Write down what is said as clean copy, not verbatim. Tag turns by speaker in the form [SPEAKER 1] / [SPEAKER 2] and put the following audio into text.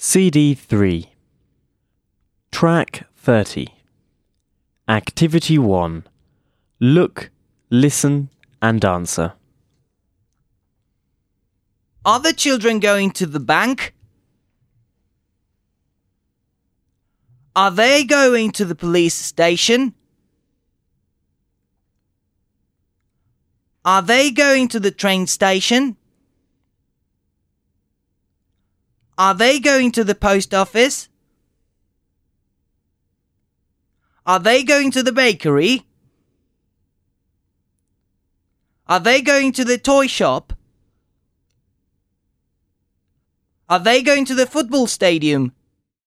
[SPEAKER 1] CD 3. Track 30. Activity 1. Look, listen and answer.
[SPEAKER 2] Are the children going to the bank? Are they going to the police station? Are they going to the train station? Are they going to the post office? Are they going to the bakery? Are they going to the toy shop? Are they going to the football stadium?